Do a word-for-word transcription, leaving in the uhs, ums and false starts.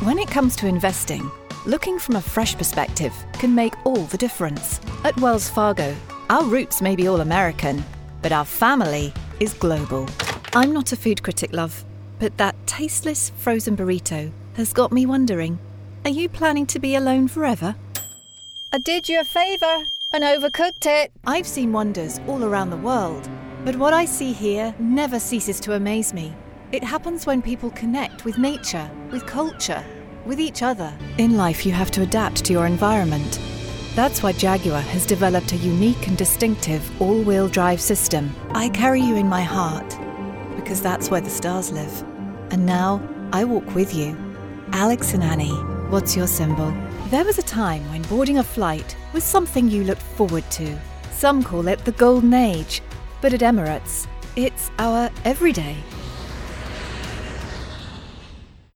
When it comes to investing, looking from a fresh perspective can make all the difference. At Wells Fargo, our roots may be all American, but our family is global. I'm not a food critic, love, but that tasteless frozen burrito has got me wondering, are you planning to be alone forever? I did you a favour and overcooked it. I've seen wonders all around the world, but what I see here never ceases to amaze me. It happens when people connect with nature, with culture, with each other. In life, you have to adapt to your environment. That's why Jaguar has developed a unique and distinctive all-wheel drive system. I carry you in my heart, because that's where the stars live. And now, I walk with you. Alex and Annie, what's your symbol? There was a time when boarding a flight was something you looked forward to. Some call it the golden age, but at Emirates, it's our everyday.